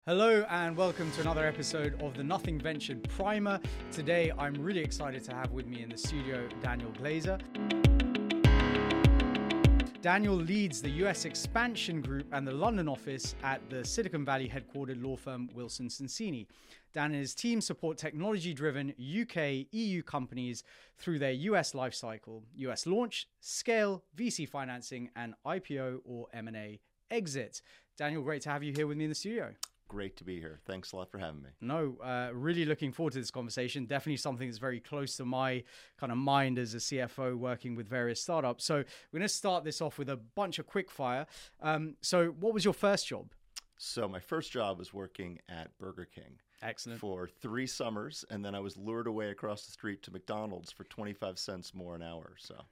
Hello and welcome to another episode of the Nothing Ventured Primer. Today I'm really excited to have with me in the studio Daniel Glazer. Daniel leads the US expansion group and the London office at the Silicon Valley headquartered law firm Wilson Sonsini. Dan and his team support technology-driven UK, EU companies through their US lifecycle, US launch, scale, VC financing, and IPO or M&A exit. Daniel, great to have you here with me in the studio. Great to be here. Thanks a lot for having me. No, really looking forward to this conversation. Definitely something that's very close to my kind of mind as a CFO working with various startups. So we're going to start this off with a bunch of quick fire. So what was your first job? So my first job was working at Burger King. Excellent. For 3 summers, and then I was lured away across the street to McDonald's for 25 cents more an hour. So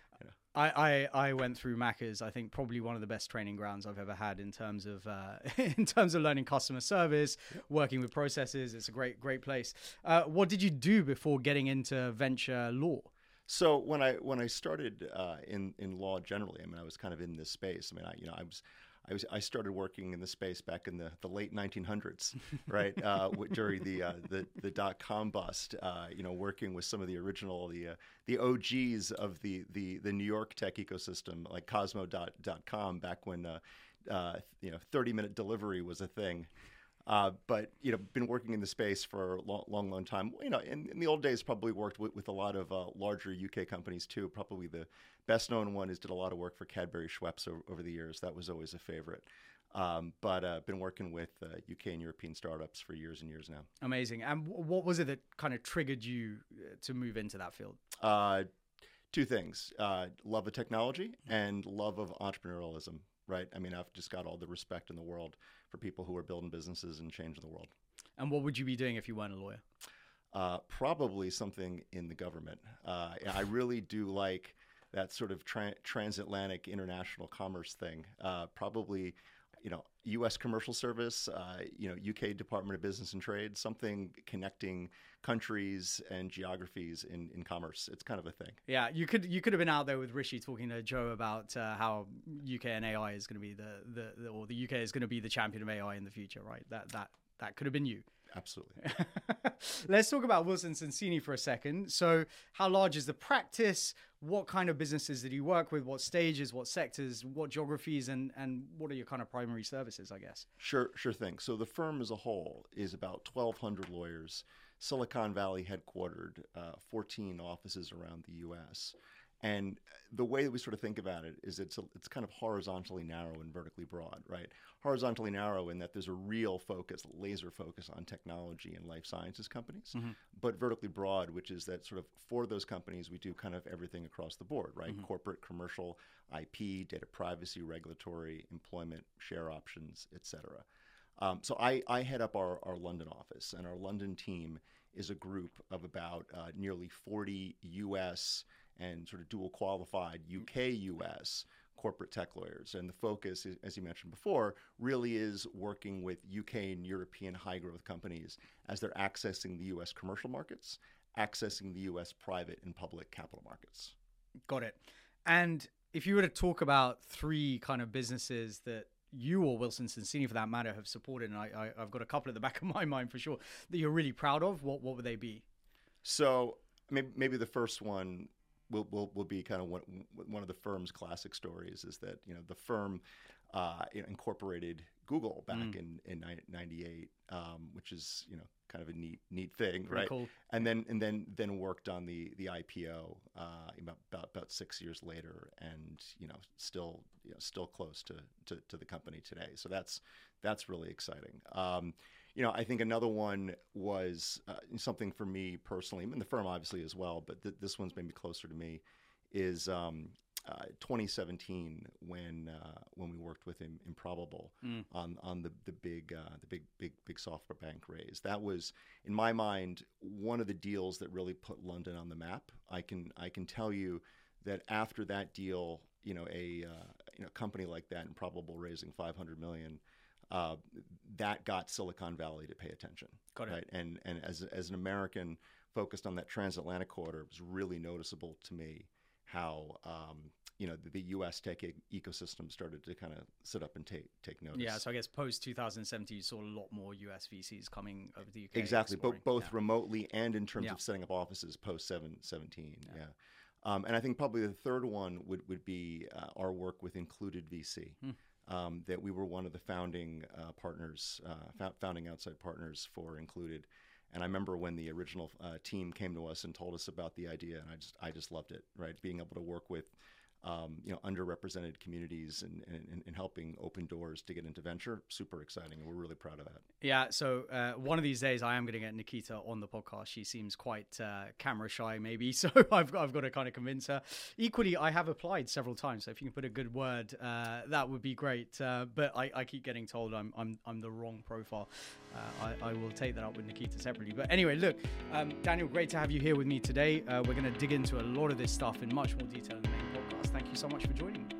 I went through Macca's. I think probably one of the best training grounds I've ever had in terms of learning customer service, working with processes. It's a great place. What did you do before getting into venture law? So when I started in law generally, I mean, I was kind of in this space. I mean, I started working in the space back in the late 1900s, right? During the dot-com bust, working with some of the original the OGs of the New York tech ecosystem, like Cosmo.com, back when 30-minute delivery was a thing. But been working in the space for a long time. In the old days, probably worked with a lot of larger UK companies too. Probably the best known one is did a lot of work for Cadbury Schweppes over the years. That was always a favorite. But been working with UK and European startups for years and years now. Amazing. And what was it that kind of triggered you to move into that field? 2 things: love of technology and love of entrepreneurialism. Right. I mean, I've just got all the respect in the world for people who are building businesses and changing the world. And what would you be doing if you weren't a lawyer? Probably something in the government. I really do like that sort of transatlantic international commerce thing. Probably, U.S. commercial service, UK Department of Business and Trade, something connecting countries and geographies in commerce. It's kind of a thing. Yeah, you could have been out there with Rishi talking to Joe about how UK and AI is going to be the UK is going to be the champion of AI in the future, right? That could have been you. Absolutely. Let's talk about Wilson Sonsini for a second. So how large is the practice? What kind of businesses did you work with? What stages, what sectors, what geographies, and what are your kind of primary services, I guess? Sure thing. So the firm as a whole is about 1,200 lawyers, Silicon Valley headquartered, 14 offices around the U.S., and the way that we sort of think about it is it's kind of horizontally narrow and vertically broad, right? Horizontally narrow in that there's a real focus, laser focus on technology and life sciences companies, but vertically broad, which is that sort of for those companies, we do kind of everything across the board, right? Corporate, commercial, IP, data privacy, regulatory, employment, share options, et cetera. So I head up our London office, and our London team is a group of about nearly 40 U.S. and sort of dual qualified UK-US corporate tech lawyers. And the focus, as you mentioned before, really is working with UK and European high-growth companies as they're accessing the US commercial markets, accessing the US private and public capital markets. Got it. And if you were to talk about 3 kind of businesses that you or Wilson Sonsini, for that matter, have supported, and I've got a couple at the back of my mind for sure, that you're really proud of, what would they be? So maybe the first one will be kind of one of the firm's classic stories is that the firm incorporated Google back in 98, which is kind of a neat thing, right? Cool. And then worked on the IPO about 6 years later, and still close to the company today. So that's really exciting. I think another one was something for me personally, and the firm obviously as well, but this one's maybe closer to me, is 2017 when we worked with Improbable on the big software bank raise. That was, in my mind, one of the deals that really put London on the map. I can tell you that after that deal, a company like that, Improbable, raising $500 million. That got Silicon Valley to pay attention. Got it. Right? And as an American focused on that transatlantic corridor, it was really noticeable to me how the U.S. tech ecosystem started to kind of sit up and take notice. Yeah, so I guess post 2017, you saw a lot more US VCs coming over the UK. Exactly, both remotely and in terms of setting up offices post 17. Yeah. And I think probably the third one would be our work with Included VC. That we were one of the founding partners, founding outside partners for Included. And I remember when the original team came to us and told us about the idea, and I just loved it, right? Being able to work with underrepresented communities and helping open doors to get into venture, super exciting, and we're really proud of that. Yeah, so one of these days I am going to get Nikita on the podcast. She seems quite camera shy, maybe, so I've got to kind of convince her. Equally, I have applied several times, so if you can put a good word, that would be great. But I keep getting told I'm the wrong profile. I will take that up with Nikita separately. But anyway, look, Daniel, great to have you here with me today. We're going to dig into a lot of this stuff in much more detail in the main podcast. Thank you so much for joining me.